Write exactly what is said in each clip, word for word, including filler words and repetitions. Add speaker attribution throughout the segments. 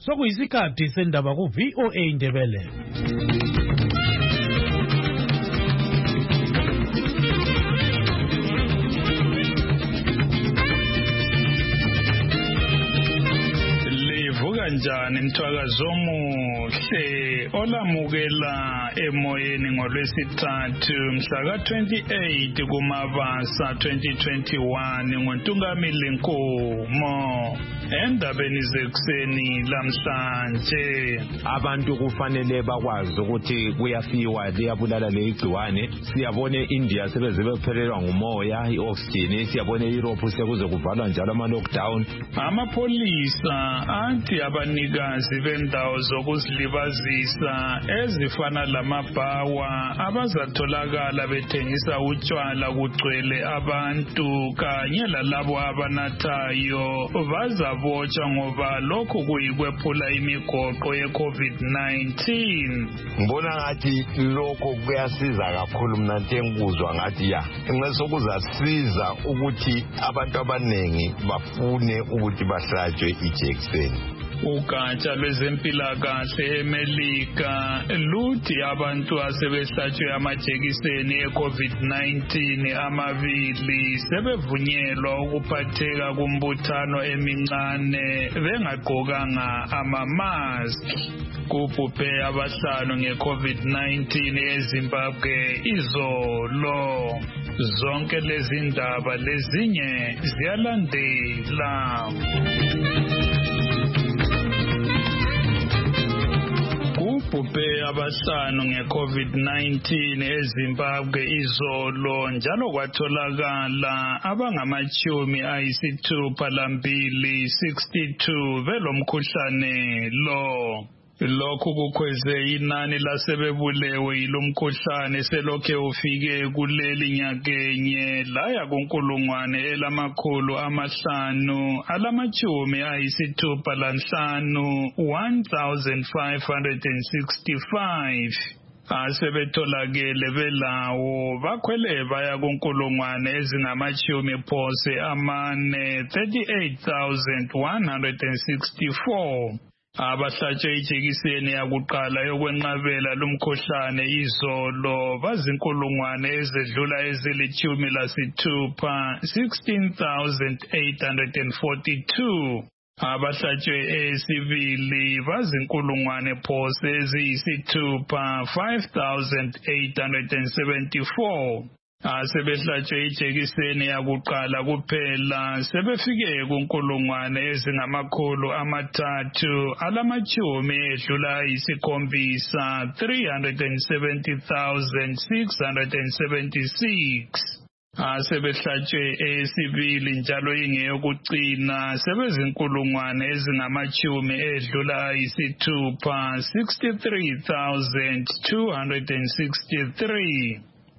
Speaker 1: Sokuyisikhathi sendaba ku V O A Ndebele.
Speaker 2: Kanjani mthwakazo omuhle olamukela emoyeni ngolwesithathu mhla ka twenty-eight kuMabasa twenty twenty-one ngoNtungamili Nkomo endabeni zekuseni lamhlanje.
Speaker 3: Abantu kufanele bakwazi ukuthi kuyafiwa liyabulala leigciwane. Siyabone India sebeze bephelelwa ngumoya ioxygen, siyabone Europe sekuze kuvalwa njalo ama lockdown.
Speaker 2: Amapolisa athi abanikazi bendawo zokuzilibazisa ezifana lamabhawa abazatholakala bethengisa utshwala kugcwele abantu kanye lalabo abanathayo bazabotshwa ngoba lokhu kuyikwephula imigoqo ye COVID nineteen.
Speaker 4: Ngibona ngathi lokho kuyasiza kakhulu, mina ngikuzwa ngathi ya ngesokuzasiza ukuthi abantu abanengi bafune ukuthi bahlatshwe ijekiseni.
Speaker 2: Ugatsha lwezempilakahle eMelika luthi abantu asebehlatshwe amajekiseni e-COVID nineteen amabili sebevunyelwa ukuphatheka kumbuthano emincane bengagqokanga ama-mask. Kubhubhe abahlanu nge-COVID nineteen eZimbabwe izolo. Zonke lezi ndaba lezinye ziyalandela. Kubhubhe abahlanu nge-COVID nineteen eZimbabwe izolo njalo kwatholakala abangamachumi ayisithupha lambili sixty-two belomkhuhlane lo. Lokhu kukhweze inani lasebebulewe yilomkhuhlane selokhe ufike kuleli nyakenye laya kunkulungwane elamakhulu amahlanu alamachumi ayisithupha lanhlanu one thousand five hundred sixty-five. Asebetholakele belawo bakhwele baya kunkulungwane ezingamachumi phose amane thirty-eight thousand one hundred sixty-four. Abahlatshwe ijekiseni yakuqala yokwenqabela lumkhuhlane izolo bazinkulungwane ezedlula ezilithumi lasithupha sixteen thousand eight hundred forty-two. Abahlatshwe esibili bazinkulungwane phose eziyisithupha five thousand eight hundred seventy-four. Asebehlatshwe ijekiseni yakuqala kuphela sebefike kunkulungwane ezingamakhulu amathathu alamachumi edlula isikhombisa three hundred seventy thousand six hundred seventy-six. Asebehlatshwe esibili njalo ingeyokucina sebezinkulungwane ezingamachumi edlula isithupha sixty-three thousand two hundred sixty-three.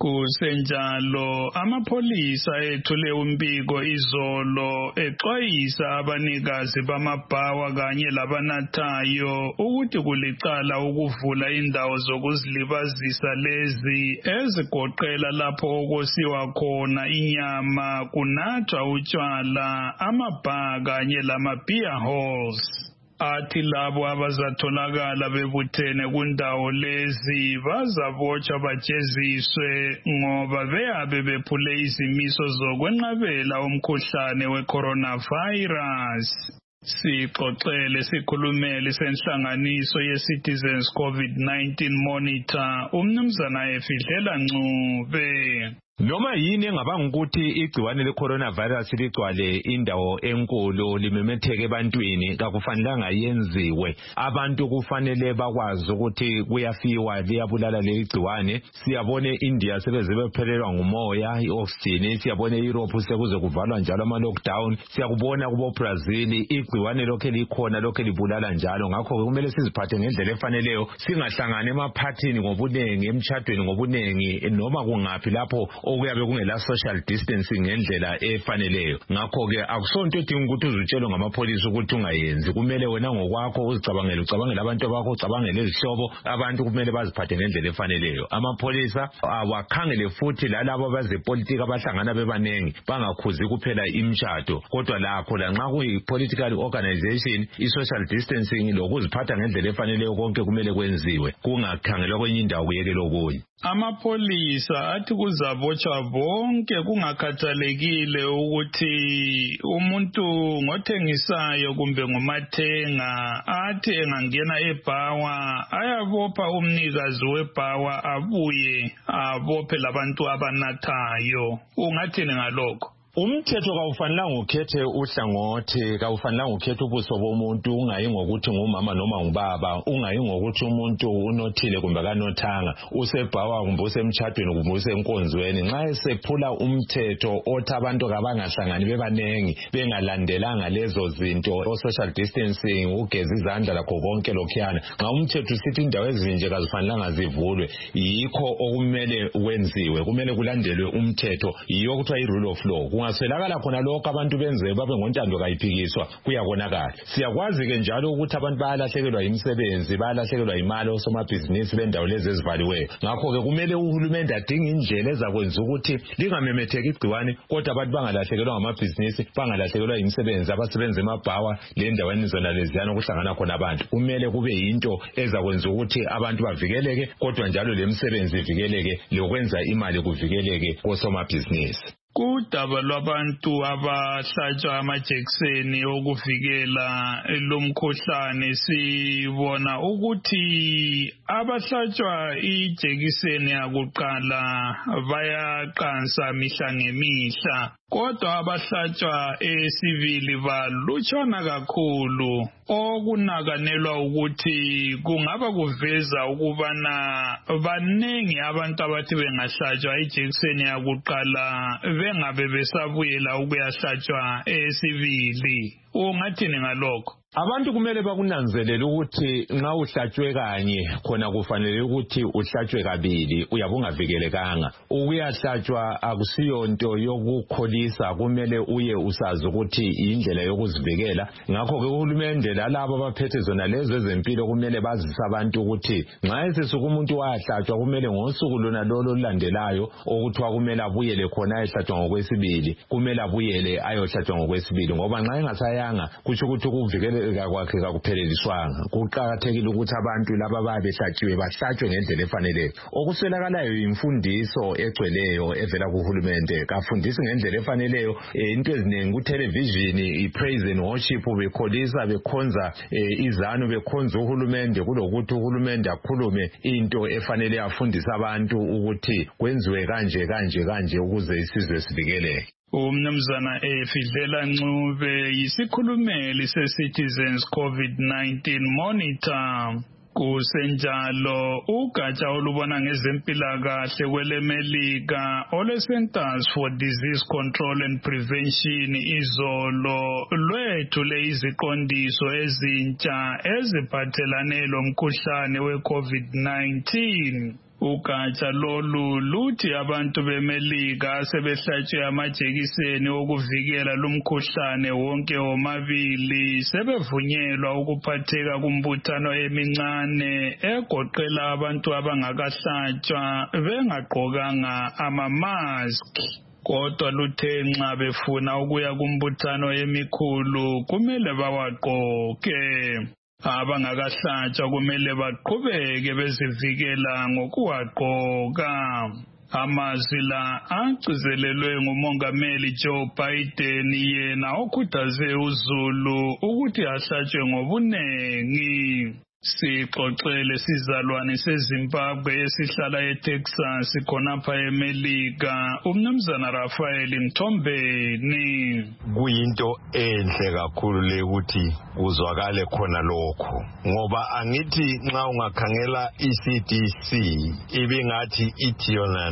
Speaker 2: Kusenjalo amapolisa ethule umbiko izolo exwayisa abanikazi bamabhawa kanye labanathayo ukuthi kulicala ukuvula indawo zokuzilibazisa lezi ezigoqela lapho okusiwa khona inyama, kunathwa utshwala, amabha kanye lama-beer halls. Athi labo abazatholakala bebuthene kundawo lezi bazabotshwa bajeziswe ngoba beyabe bephule izimiso zokwenqabela umkhuhlane we-coronavirus. Sixoxele sikhulumeli senhlanganiso ye-Citizens COVID nineteen Monitor umnumzana Efidlela Ncube.
Speaker 3: Noma yini engabanga ukuthi igciwane le-coronavirus ligcwale indawo enkulu limemetheke ebantwini kakufanelanga yenziwe. Abantu kufanele bakwazi ukuthi kuyafiwa liyabulala leigciwane. Siyabone India sebeze bephelelwa ngumoya ioxygen, siyabone Europe sekuze kuvalwa njalo ama lockdown, siyakubona kubo Brazil igciwane lokhe likhona lokhe libulala njalo. Ngakho kumele siziphathe ngendlela efaneleyo, singahlangana emaphathini ngobunengi, emtshadweni ngobunengi, noma kungaphi lapho okuyabe kungela social distancing ngendlela efaneleyo. Ngakho-ke akusonto edinga ukuthi uzutshelwe ngamapholisa ukuthi ungayenzi. Kumele wena ngokwakho uzicabangele, ucabangele abantu bakho, ucabangele izihlobo. Abantu kumele baziphathe ngendlela efaneleyo. Amapholisa awakhangele futhi lalabo abazepolitika abahlangana bebanengi bangakhuzi kuphela imishado, kodwa lakho lanxa kuyi-political organization i-social distancing lokuziphatha ngendlela efaneleyo konke kumele kwenziwe, kungakhangelwa kwenye indawo kuyekelwa okunye.
Speaker 2: Amapholisa athi kuzabotshwa bonke kungakhathalekile ukuthi umuntu ngothengisayo kumbe ngumathenga athi engangena ebhawa ayabopha umnikazi webhawa abuye abophe labantu abanathayo. Ungathini ngalokho?
Speaker 3: Umthetho kawufanelanga ukhethe uhlangothi, kawufanelanga ukhethe ubuso bomuntu, ungayi ngokuthi ngumama noma ngubaba, ungayi ngokuthi umuntu unothile kumbe kanothanga, usebhawa kumbe usemtshadweni kumbe usenkonzweni. Nxa esephula umthetho othi abantu kabangahlangani bebanengi bengalandelanga lezo zinto, o social distancing, ugeza izandla lakho konke lokhuyana, nxa umthetho usithi indawo ezinje kazifanelanga zivulwe, yikho okumele kwenziwe. Kumele kulandelwe umthetho, yiyo kuthiwa i-rule of law. Kungaswelakala khona lokho abantu benze babe ngontando kayiphikiswa kuyabonakala. Siyakwazi ke njalo ukuthi abantu bayalahlekelwa imisebenzi, bayalahlekelwa imali osomabhizinisi bendawo lezi ezivaliweyo. Ngakho ke kumele uhulumende adinge indlela ezakwenza ukuthi lingamemetheki igciwane, kodwa abantu bangalahlekelwa ngamabhizinisi, bangalahlekelwa imisebenzi, abasebenza emabhawa lendaweni zona leziyana okuhlangana khona abantu. Kumele kube yinto ezakwenza ukuthi abantu bavikeleke, kodwa njalo lemisebenzi ivikeleke, lokwenza imali kuvikeleke kosomabhizinisi.
Speaker 2: Kudaba lwabantu abahlatshwa amajekiseni okuvikela lo mkhuhlane, sibona ukuthi abahlatshwa ijekiseni yakuqala bayaqansa mihla ngemihla, kodwa abahlatshwa esibili balutshwana kakhulu. Okunakanelwa ukuthi kungaba kuveza ukubana banengi abantu abathi bengahlatshwa ijekiseni yakuqala bengabe besabuyela ukuyahlatshwa esibili. Ungathini ngalokho?
Speaker 3: Abantu kumele bakunanzelele ukuthi nxa uhlatshwe kanye khona kufanele ukuthi uhlatshwe kabili, uyabe ungavikelekanga. Ukuyahlatshwa akusiyonto yokukholisa, kumele uye usazi ukuthi indlela yokuzivikela. Ngakho ke uhulumende lalabo abaphethe zona lezo ezempilo kumele bazise abantu ukuthi nxa esisuka umuntu wahlatshwa kumele ngosuku lona lolo olulandelayo okuthiwa kumele abuyele khona ayehlatshwa ngokwesibili, kumele abuyele ayohlatshwa ngokwesibili, ngoba nxa engasayanga kutsho ukuthi ukuvikela kwakhe kakupheleliswanga. Kuqakathekile ukuthi abantu laba ababe behlatshiwe bahlatshwe ngendlela efaneleyo. Okuswelakalayo imfundiso egcweleyo evela kuhulumende, kafundisi ngendlela efaneleyo. Into eziningi ku-television i-praise and worship bekholisa bekhonza izanu bekhonza uhulumende, kulokuthi uhulumende akhulume into efanele afundisa abantu ukuthi kwenziwe kanje kanje kanje ukuze isizwe sivikeleke.
Speaker 2: Umnumzana Efidlela Ncube yisikhulumeli se-Citizens COVID nineteen Monitor. Kusenjalo ugatsha olubona ngezempilakahle kwelemelika ole-Centers for Disease Control and Prevention izolo lwethule iziqondiso ezintsha eziphathelane lomkhuhlane we-COVID nineteen. Ugatsha lolu luthi abantu bemelika sebehlatshwe amajekiseni okuvikela lumkhuhlane wonke womabili sebevunyelwa ukuphatheka kumbuthano emincane egoqela abantu abangakahlatshwa bengagqokanga amamaski. Kodwa luthe nxa befuna ukuya kumbuthano emikhulu kumele bawagqoke. Abangakahlatshwa kumele baqhubeke bezivikela ngokuwagqoka. Amazwi la agcizelelwe ngumongameli Joe Biden, yena okhuthaze uzulu ukuthi ahlatshwe ngobunengi. Sixoxele sizalwane seZimbabwe esihlala eTexas khonapha eMelika, umnumzana Rafael Mthombeni.
Speaker 4: Kuyinto enhle kakhulu le ukuthi kuzwakale khona lokho, ngoba angithi nxa ungakhangela i-C D C ibingathi ithi yonana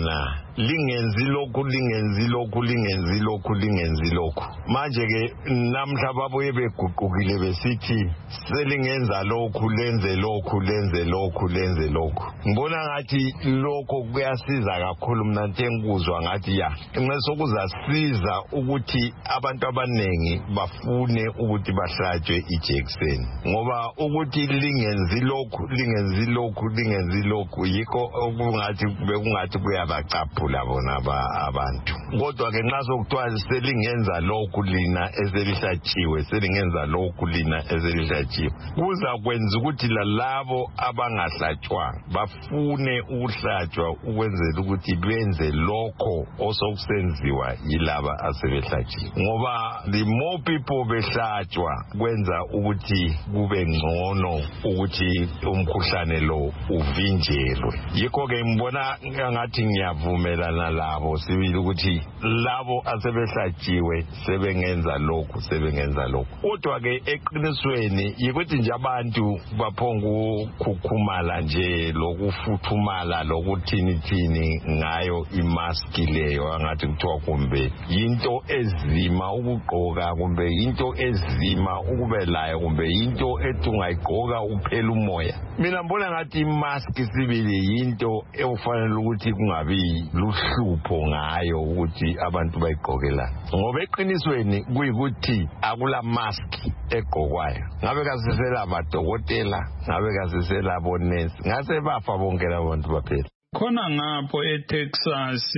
Speaker 4: lingenzi lokhu lingenzi lokhu lingenzi lokhu lingenzi lokhu manje ke namhla babuye beguqukile besithi selingenza lokhu lenze lokhu lenze lokhu lenze lokhu ngibona ngathi lokho kuyasiza kakhulu mina ngikuzwa ngathi ya inqeso kuzasiza ukuthi abantu abanengi bafune ukuthi bahlatshwe ijekiseni ngoba ukuthi lingenzi lokhu lingenzi lokhu lingenzi lokhu yikho okungathi bekungathi kuyabacaphula bona abantu kodwa ke nxa sokuthiwa selingenza lokhu lina eselihlatshiwe selingenza lokhu lina eselihlatshiwe kuza kwenza ukuthi lalabo abangahlatshwanga bafune ukuhlatshwa ukwenzela ukuthi benze lokho osokusenziwa yilaba asebehlatshiwe ngoba the more people behlatshwa kwenza ukuthi kube ngcono ukuthi umkhuhlane lo uvinjelwe yikho ke ngibona ngathi ngiyavumelana labo sibili ukuthi labo asebehlatshiwe sebengenza lokhu sebengenza lokhu kodwa ke eqinisweni yikuthi nje abantu baphonga ukukhukhumala nje lokufuthumala lokuthini thini ngayo imask leyo angathi kuthiwa kumbe into ezima ukugqoka kumbe into ezima ukubelayo kumbe into ethi ungayigqoka uphela umoya mina mbona ngathi imask sibili into ekufanele ukuthi kungabi luhlupho ngayo ukuthi abantu bayigqokela ngoba eqinisweni kuyikuthi akula mask egqokwayo ngabe kasisela amadokotela ngabe kasisela bonesi ngase bafa bonke labantu baphela
Speaker 2: khona ngapho eTexas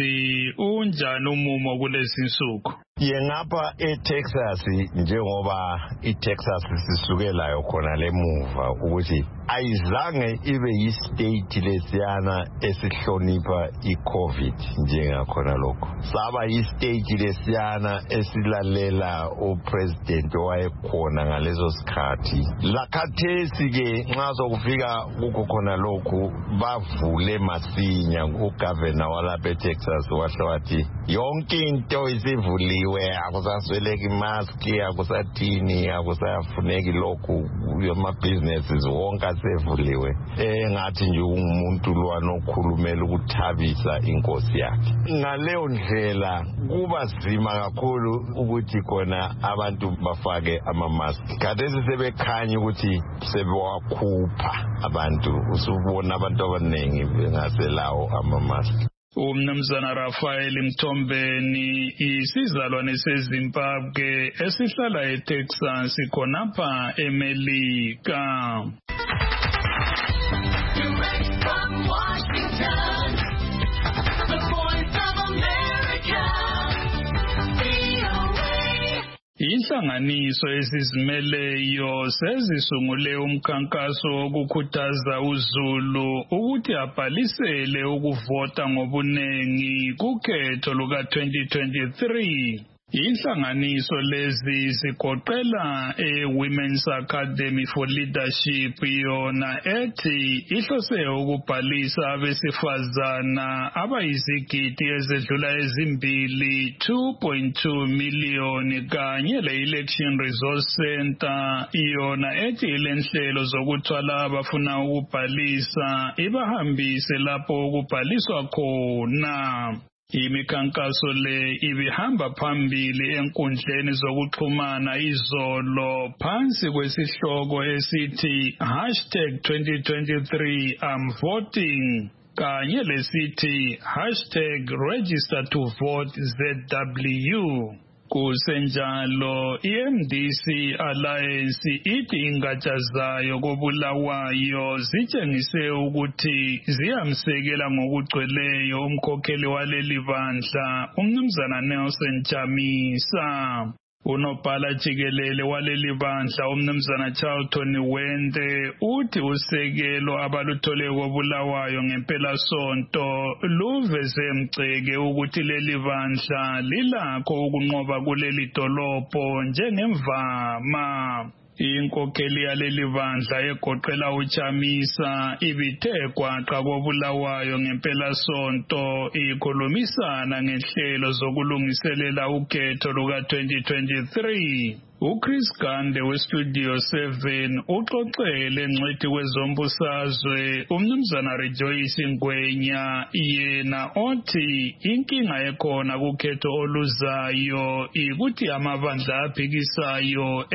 Speaker 2: unjani umumo kulezi insuku
Speaker 4: yengapha eTexas njengoba iTexas sisukelayo khona lemuva ukuthi ayizange ibe yistate lesiyana esihlonipha iCovid njengakhona lokho saba yistate lesiyana esilalela upresident owayekhona ngalezo sikhathi lakhathesi ke nxa sokufika kukho khona lokhu bavule masinya ugovernor walapha eTexas washo wathi yonke into isivuliwe akusasweleki mask akusathini akusafuneki lokhu amabhizinesi wonke asevuliwe engathi nje umuntu lwanokhulumela ukuthabisa inkosi yakhe ngaleyo ndlela kuba zima kakhulu ukuthi khona abantu bafake ama-mask khathesi sebekhanya ukuthi sebewakhupha abantu usubona abantu abaningi bengaselawo ama-mask
Speaker 2: uMnumzana Rafael Mthombeni isizalwane seZimbabwe esihlala eTexas khonapha eMelika. Direct from Washington, the Voice of America, V O A. Inhlanganiso ezizimeleyo sezisungule umkhankaso wokukhuthaza uZulu ukuthi abhalisele ukuvota ngobunengi kukhetho luka twenty twenty-three. Inhlanganiso lezi zigoqela e-Women's Academy for Leadership yona ethi ihlose ukubhalisa abesifazana abayizigidi ezedlula ezimbili two point two million kanye le-Election Resource Center yona ethi ilenhlelo zokuthwala abafuna ukubhalisa ibahambise lapho ukubhaliswa khona. Imikhankaso le ibihamba phambili enkundleni zokuxhumana izolo phansi kwesihloko esithi hashtag twenty twenty-three I'm voting kanye lesithi hashtag register to vote Z W. Kusenjalo i-M D C Alliance ithi ingatsha zayo kobulawayo zitshengise ukuthi ziyamsekela ngokugcweleyo umkhokheli waleli bandla uMnumzana Nelson Chamisa. Unobhala jikelele waleli bandla uMnumzana Charlton Wende uthi usekelo abaluthole kobulawayo ngempela sonto luveze mceke ukuthi leli bandla lilakho ukunqoba kuleli dolopho njengemvama. Inkokheli yaleli bandla egoqela uChamisa ibithe kwaqa kobulawayo ngempela sonto ikhulumisana ngenhlelo zokulungiselela ukhetho luka twenty twenty-three. uChris Gande westudio seven uxoxele ngcwethi kwezombusazwe umnumzana Rejoice Ngwenya yena othi inkinga ekhona kukhetho oluzayo ikuthi amabandla aphikisayo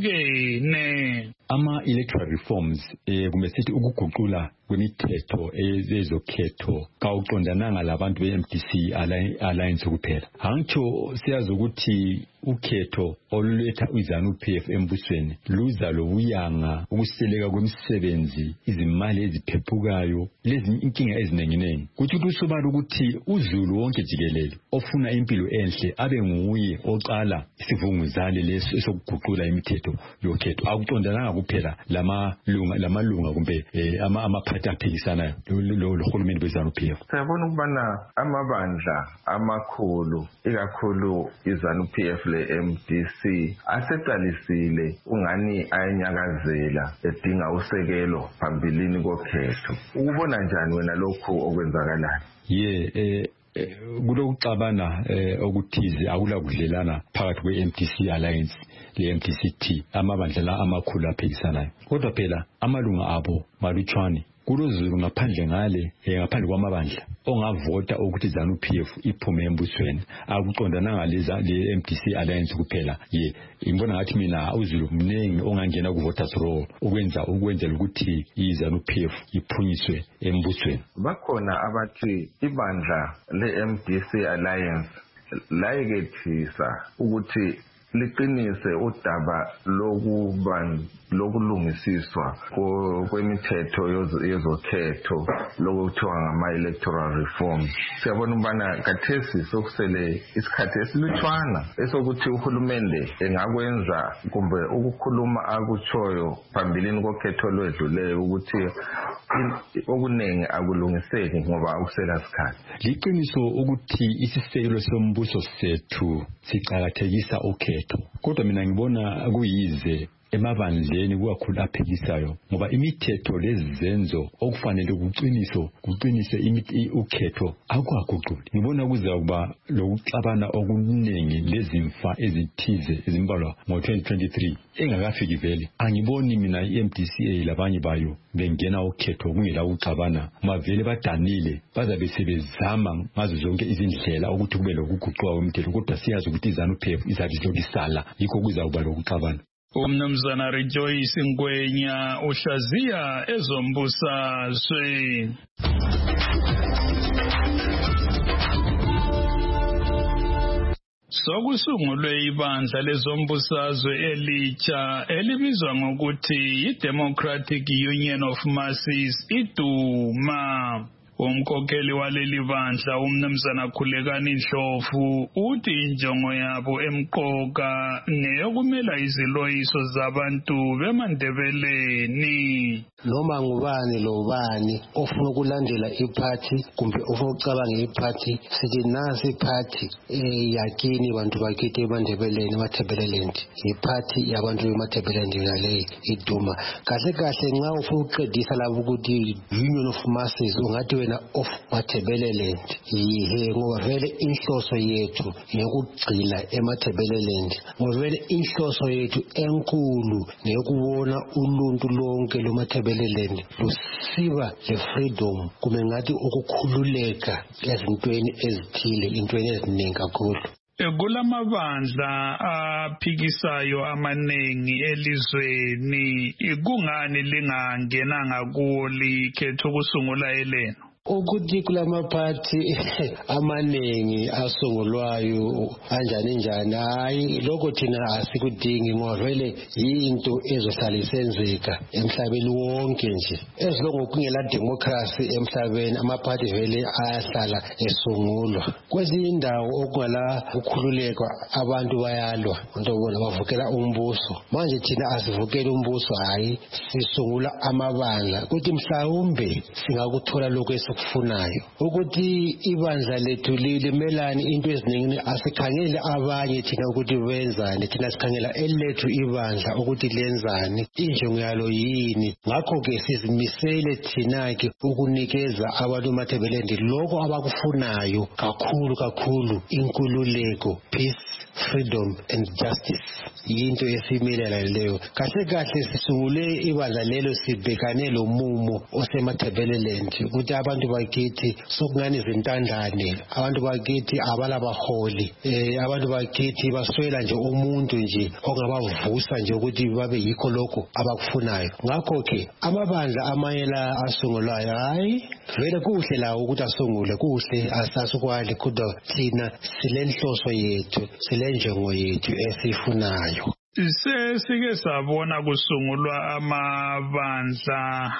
Speaker 2: ehlukene.
Speaker 5: Ama electoral reforms eh kumesithi ukuguqula kwemithetho ezokhetho kawuqondananga labantu be-M D C alliance kuphela. Angitsho siyazi ukuthi ukhetho oluletha iZANU-P F embusweni luza lobuyanga ukuseleka kwemisebenzi izimali eziphephukayo lezi inkinga ezinenginengi kuthi kusobala ukuthi uZulu wonke jikelele ofuna impilo enhle abe nguye oqala isivunguzane leso esokuguqula imithetho yokhetho akuqondananga kuphela lama lunga lamalunga kumbe ama amaphathi aphikisanayo lo lohulumeni beZANU-P F.
Speaker 4: Siyabona ukubana amabandla amakhulu ikakhulu iZANU-P F le-M D C aseqalisile ungani ayenyakazela edinga usekelo phambilini kokhetho. Ukubona njani wena lokhu okwenzakalayo?
Speaker 5: Ye eh kulokuxabana okuthize akula kudlelana phakathi kwe-M D C alliance le-M D C T amabandla amakhulu aphikisanayo kodwa phela amalunga abo malutshwane kuloZulu ngaphandle ngale ngaphandle kwamabandla ongavota ukuthi ZANU-P F iphume embusweni akuqondananga leza le-M D C alliance kuphela ye imbona ngathi mina uZulu mningi ongangena ku voters roll ukwenza ukwenzela ukuthi iZANU-P F iphunyiswe embusweni.
Speaker 4: Bakhona abathi ibandla le-M D C alliance layekethisa ukuthi liqinise udaba lokuba lokulungisiswa kwemithetho yezokhetho lokuthiwa ngama-electoral reform. Siyabona ubana kathesi sokusele isikhathi esilutshwana esokuthi uhulumende engakwenza kumbe ukukhuluma akutshoyo phambilini kokhetho olwedluleyo ukuthi okunengi akulungiseki ngoba akusela sikhathi.
Speaker 5: Liqiniso ukuthi isisekelo sombuso sethu siqhakathekisa ukhetho kodwa mina ngibona kuyize emabandleni kuwakhulu aphikisayo ngoba imithetho lezenzo okufanele kuqiniso kuqinise imithi ukhetho akwaguquli. Ngibona kuza kuba lokuxabana okuningi lezimfa ezithize ezimbalwa ngo twenty twenty-three engakafiki vele. Angiboni mina i-M D C A labanye bayo bengena ukhetho kungela ukuxabana mavele badanile bazabe sebezama ngazo zonke izindlela ukuthi kube lokuguqulwa kwemithetho kodwa siyazi ukuthi iZANU-P F izabe izokisala yikho kuza kuba lokuxabana.
Speaker 2: Umnumzana Rejoice Ngwenya uhlaziya ezombusazwe. Sokusungulwe ibandla lezombusazwe elitsha elibizwa ngokuthi iDemocratic Union of Masses iDuma. Umkhokheli waleli bandla umnumzana Khulekani Ndlovu uthi injongo yabo emqoka neyokumela iziloyiso zabantu bemandebeleni.
Speaker 6: Noma ngubani lobani ofuna ukulandela iphathi kumbe ofuna ukucabanga iphathi sithi nasi iphathi yakini bantu bakithi emandebeleni emathebeleleni iphathi yabantu bemathebeleni ngale iDuma. Kahle kahle nxa ufuna ukuqedisa labo ukuthi Union of Masses ungathi wena of mathebeleleni yihe ngoba vele inhloso yethu ngekugcila emathebeleleni ngoba vele inhloso yethu enkulu ngekubona uluntu lonke lomathebeleleni lusiba le freedom kumbe ngathi ukukhululeka ezintweni ezithile intweni eziningi kakhulu.
Speaker 2: Kulamabandla aphikisayo amanengi elizweni ikungani lingangenanga kuwo likhetho ukusungula eleno?
Speaker 6: Ukuthi kulamaphathi amanengi asungulwayo kanjani njani hayi lokho thina asikudingi ngoba vele yinto ezohlala isenzeka emhlabeni wonke nje ezilongo kungela democracy emhlabeni amaphathi vele ayahlala esungulwa kwezinye indawo okungala ukukhululeka abantu bayalwa ndobona bavukela umbuso manje thina asivukela umbuso hayi sisungula amabandla ukuthi mhlawumbe singakuthola lokho abakufunayo ukuthi ibandla lethu limelani into eziningi asikhangele abanye thina ukuthi benzani thina sikhangela elethu ibandla ukuthi lenzani injongo yalo yini ngakho ke sizimisele thina ke ukunikeza abantu Matabeleland lokho abakufunayo kakhulu kakhulu inkululeko peace freedom and justice yinto esimilela leyo kahle kahle sisungule ibandla lelo sibhekane lo mumo osematabeleland ukuthi abantu bakithi sokungani izintandane abantu bakithi abalabaholi eh abantu bakithi baswela nje umuntu nje ongabavusa nje ukuthi babe yikho lokho abakufunayo ngakho ke amabandla amayela asungulwayo hayi vele kuhle lawo ukuthi asungule kuhle asasukwali kodwa thina silenhloso yethu silenjongo yethu esifunayo.
Speaker 2: Sesike sabona kusungulwa amabandla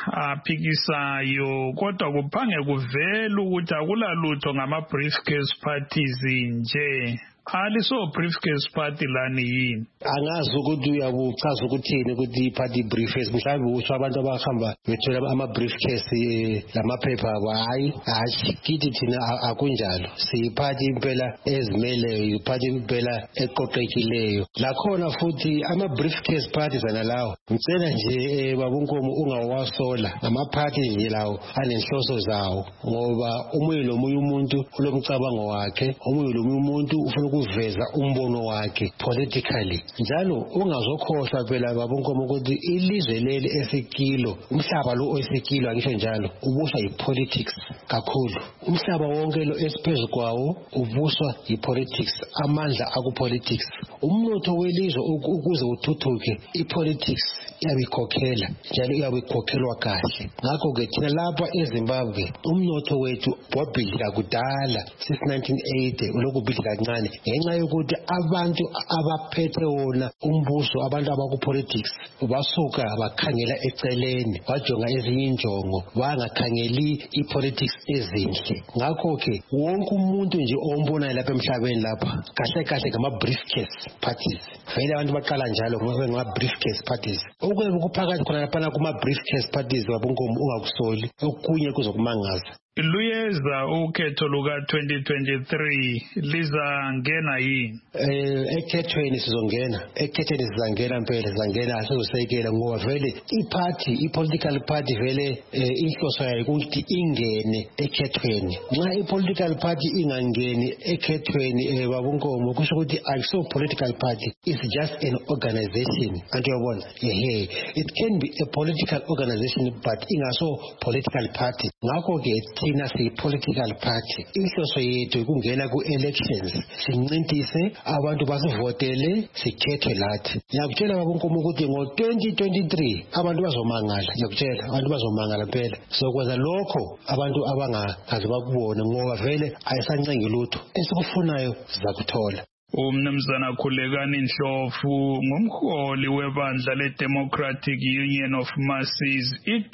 Speaker 2: aphikisayo kodwa kuphange kuvela ukuthi akulalutho ngama briefcase parties nje. Aliso briefcase party lani yini?
Speaker 6: Angazi ukuthi uyabuchaza ukuthini ukuthi i-party briefcase mhlawumbe usho abantu abahamba bethola ama briefcase lamaphepha hayi hayi kithi thina akunjalo siyiparty impela ezimeleyo iparty impela eqoqekileyo lakhona futhi ama briefcase parties analawo ngicela nje babunkomo ungawasola ama party nje lawo anenhloso zawo ngoba umoya lomunye umuntu ulomcabango wakhe umoya lomunye umuntu ufuna ukuveza umbono wakhe politically njalo ungazokhohlwa phela babonkomo ukuthi ilizwe leli esikilo umhlaba lo osikilo angisho njalo ubuswa yipolitics kakhulu umhlaba wonke lo esiphezulu kwawo ubuswa yipolitics amandla akupolitics umnotho welizwe ukuze uthuthuke ipolitics iyabikhokhela njalo iyabikhokhelwa kahle ngakho ke thina lapha eZimbabwe umnotho wethu wabhidlika kudala since nineteen eighty ulokubhidlika kancane ngenxa yokuthi abantu abaphethe wona umbuso abantu abakupolitics basuka bakhangela eceleni bajonga ezinye injongo bangakhangeli ipolitics ezinhle ngakho ke wonke umuntu nje ombona lapha emhlabeni lapha kahle kahle ngama briefcase parties vele abantu baqala njalo ngoba ngama briefcase parties okube kuphakathi khona lapha kuma briefcase parties wabunkomo ungakusoli okunye kuzokumangaza.
Speaker 2: Luyeza ukhetho luka twenty twenty-three lizangena yini?
Speaker 6: Eh ekhethweni sizongena ekhethweni sizangena impela sizangena asizosekela ngoba vele iparty ipolitical party vele inhloso yayo ukuthi ingene ekhethweni nxa ipolitical party ingangeni ekhethweni babunkomo kusho ukuthi akuso political party it's just an organization anti yabona ehe it can be a political organization but ingaso political party ngakho ke thina si political party inhloso yethu kungena ku elections sincintise abantu basivotele sikhethe lathi ngiyakutshela babonkomo ukuthi ngo twenty twenty-three abantu bazomangala ngiyakutshela abantu bazomangala phela sokwenza lokho abantu abangazi bakubone ngoba vele ayisancengi lutho esikufunayo sizakuthola.
Speaker 2: Umnumzana Khulekani Ndlovu ngumholi webandla le-Democratic Union of Masses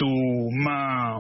Speaker 2: iDuma.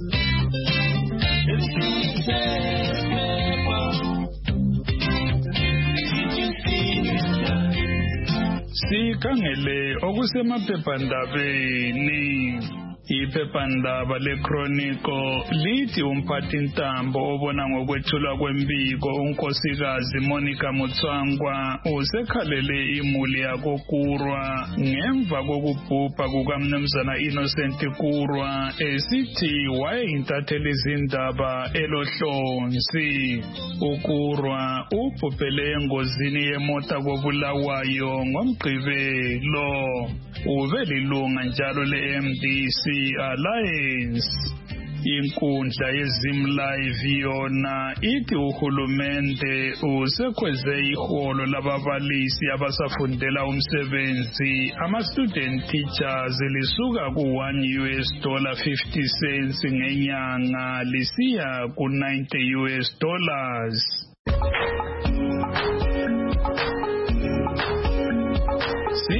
Speaker 2: Sikhangele okusemaphephandabeni. Iphephandaba leChronicle lithi umphathintambo obona ngokwethulwa kwembiko unkosikazi Monica Mutswangwa usekhalele imuli yakoKurwa ngemva kokubhubha kukamnumzana Innocent Kurwa esithi wayeintatheli izindaba elohlonzi. uKurwa ubhubhele engozini yemota koBulawayo ngoMgqibelo ubelilunga njalo le-M D C Alliance. Inkundla yeZimlive yona ithi uhulumende usekhweze iholo lababalisi abasafundela umsebenzi ama-student teachers lisuka ku-one U S dollar fifty cents ngenyanga lisiya ku-ninety U S dollars. Singe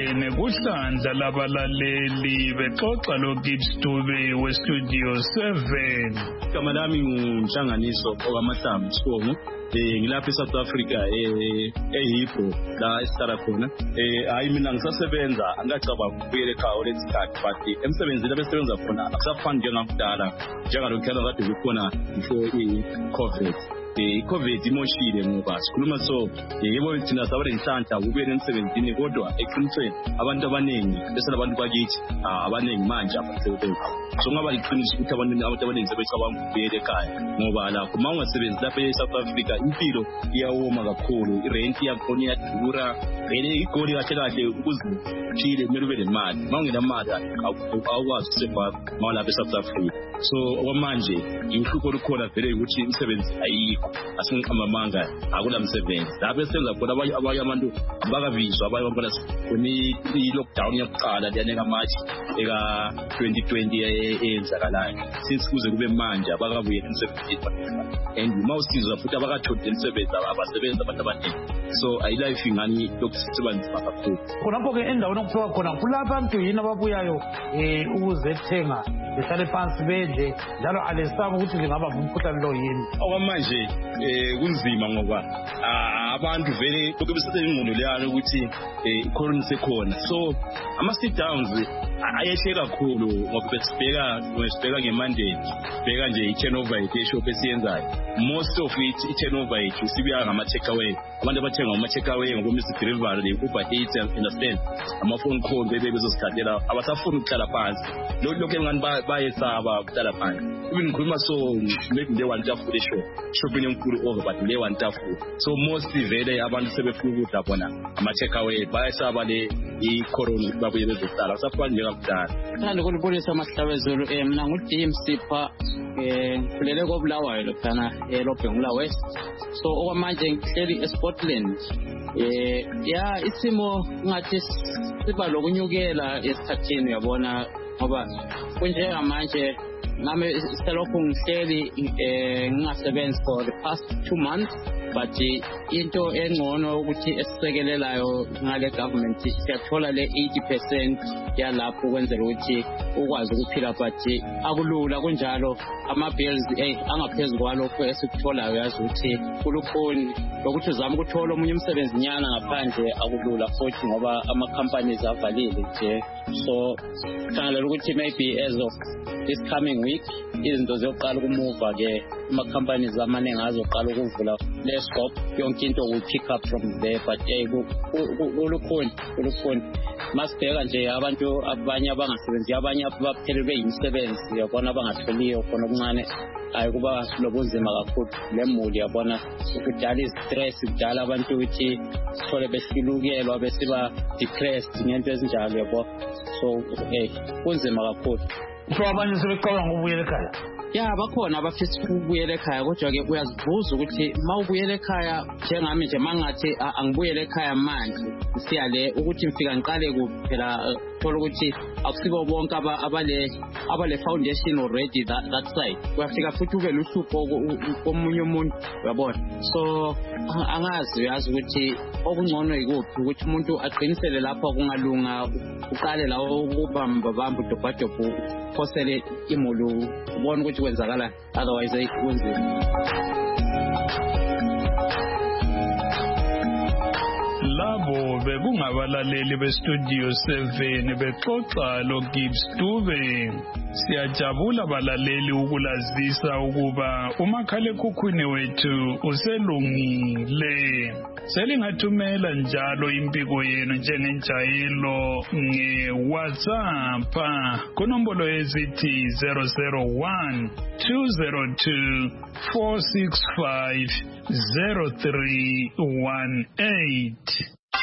Speaker 2: singene kuhlandla labalaleli bexoxa loGibbs Dube westudio seven.
Speaker 7: Igama lami nguNhlanganiso okwamahlamvu Sibongo. Eh ngilapha eSouth Africa eh eHebrew la esihlala khona. Eh hayi mina ngisasebenza angicabanga ukubuyela ekhaya lesikhathi but emsebenzini abesebenza khona akusafani njengakudala njengalokho kade kukhona before i-COVID. I-COVID imoshile ngoba sikhuluma so yebo thina sabale inhlanhla ukubuyela emsebenzini kodwa eqinisweni abantu abaningi bese labantu bakithi abaningi manje abasebenza so ngaba liqiniso ukuthi abantu abantu abaningi sebecabanga ukubuyela ekhaya ngoba la uma ungasebenzi lapha eSouth Africa impilo iyawoma kakhulu irent yakhona iyadura vele igoli kahle kahle ukuze uphile kumele ube nemali uma ungenamali awukwazi ukuseva malapha eSouth Africa so okwamanje inhlupho lukhona vele ukuthi imisebenzi ayikho asinqamamanga akulamsebenzi lapho esenza khona abanye abanye abantu abakavizwa abanye abantu kuni i-lockdown yokuqala leyaneka manje eka twenty twenty eyenzakalayo since kuze kube manje abakabuye emsebenzini and uma usizwa futhi abakatholi umsebenzi abasebenza abantu abaningi so ayilife ingani lokusisebenza kakhulu
Speaker 1: khonapho ke endaweni okuthiwa khona kulabantu yini ababuyayo eh ukuzethenga behlale phansi bedle njalo alesaba ukuthi lingaba umkhuhlane lo yini
Speaker 7: okwamanje eh kunzima ngoba abantu vele lokho besithe ingqondo leyana ukuthi icorona sekhona so ama sit downs ayehle kakhulu ngoba besibheka besibheka ngeMonday bheka nje i-turnover yeshop esiyenzayo most of it i-turnover yethu sibuya ngama take away abantu abathenga ngama take away ngoba Mister Delivery le Uber Eats understand ama phone call bebe bezosithathela abasafuni ukuhlala phansi lokho lokho engani bayesaba ukuhlala phansi even ngikhuluma so maybe they want to food shop shopping enkulu over but they want to food so most vele abantu sebefuna ukudla bona ama take away bayesaba le i-corona babuye bezohlala asafani nje kakudala
Speaker 8: thanda ukulibonisa amahlawezulu eh mina nguD M C pha eh ngilele koBulawayo lokhana eLobhengula West so okwamanje ngihleli eScotland eh ya isimo ngathi siba lokunyukela esikhathini uyabona ngoba kunjenga manje nami selokhu ngihleli eh ngingasebenzi for the past two months but into engcono ukuthi esisekelelayo ngale government siyathola le eighty percent yalapho kwenzela ukuthi ukwazi ukuphila but akulula kunjalo ama bills eh angaphezulu kwalokho esikutholayo yazi ukuthi kulukhoni lokuthi uzama ukuthola omunye umsebenzi nyana ngaphandle akulula futhi ngoba ama companies avalile nje so kangalela ukuthi maybe as of this coming week izinto ziyoqala ukumuva ke ama companies amaningi azoqala ukuvula le scope yonke into will pick up from there but eh kulukhoni kulukhoni masibheka nje abantu abanye abangasebenzi abanye abaphelelwe imisebenzi yabona abangatholiyo khona okuncane ayi kuba lobunzima kakhulu lemuli yabona ukudala istress kudala abantu ukuthi sithole besilukelwa besiba depressed ngento ezinjalo yabo so eh kunzima kakhulu
Speaker 1: so abanye sebecabanga ukubuyela ekhaya
Speaker 8: ya bakhona abafisa ukubuyela ekhaya kodwa ke uyazibuza ukuthi mawubuyela ekhaya njengami nje mangathi angibuyele ekhaya manje siyale ukuthi ngifika ngiqale kuphela thola ukuthi akusibo bonke abale abale foundation already that, that side uyafika futhi ube luhlupho komunye umuntu uyabona so angazi uyazi ukuthi okungcono yikuphi ukuthi umuntu aqinisele lapho kungalunga uqale lawo ukubamba bamba udobhadobho phosele imulu ubone ukuthi kwenzakala otherwise ayikunzima
Speaker 2: labo bekungabalaleli bestudio seven bexoxa loGibbs Dube siyajabula balaleli ukulazisa ukuba umakhalekhukhwini wethu uselungile selingathumela njalo impiko yenu njengenjayelo nge-WhatsApp kunombolo ezithi zero zero one two zero two four six five zero three one eight.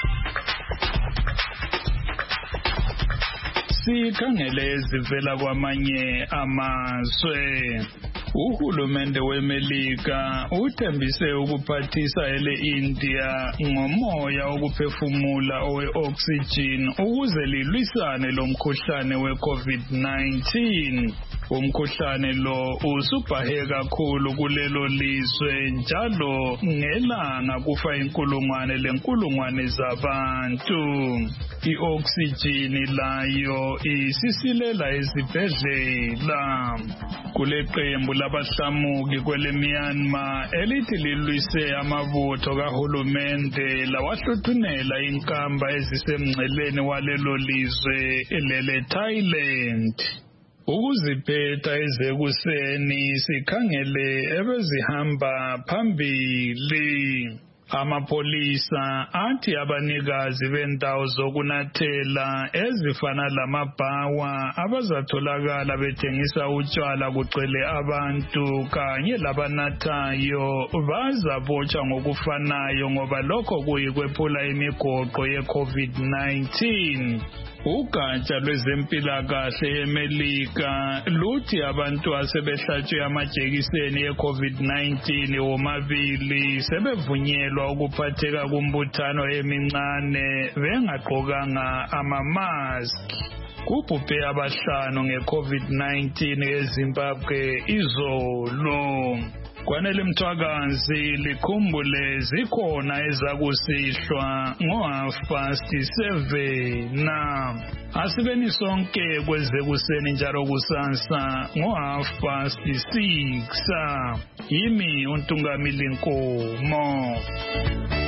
Speaker 2: Sikhangele ezivela kwamanye amazwe. Uhulumende weMelika uthembise ukuphathisa ele-India ngomoya wokuphefumula owe-oxygen ukuze lilwisane lomkhuhlane we-COVID nineteen. Umkhuhlane lo usubhahe kakhulu kulelo lizwe njalo ngelanga kufa inkulungwane lenkulungwane zabantu. I-oxygen layo isisilela ezibhedlela. Kule qembu labahlamuki kwele Myanmar elithi lilwise amabutho kahulumende lawahluthunela inkamba ezisemngceleni walelo lizwe lele Thailand. Ukuziphetha ezekuseni sikhangele ebezihamba phambili. Amapolisa athi abanikazi bendawo zokunathela ezifana lamabhawa abazatholakala bethengisa utshwala kugcwele abantu kanye labanathayo bazabotshwa ngokufanayo ngoba lokho kuyikwephula imigoqo ye-COVID nineteen. Ugatsha lwezempilakahle eMelika luthi abantu asebehlatshwe amajekiseni ye-COVID nineteen womabili sebevunyelwa ukuphatheka kumbuthano emincane bengagqokanga amamaski. Kubhubhe abahlanu nge-COVID nineteen eZimbabwe izolo. Kwanele Mthwakazi likhumbule zikhona ezakusihlwa ngo-half past seven na asibeni sonke kwezekuseni njalo kusasa ngo-half past six. Yimi uNtungamili Nkomo.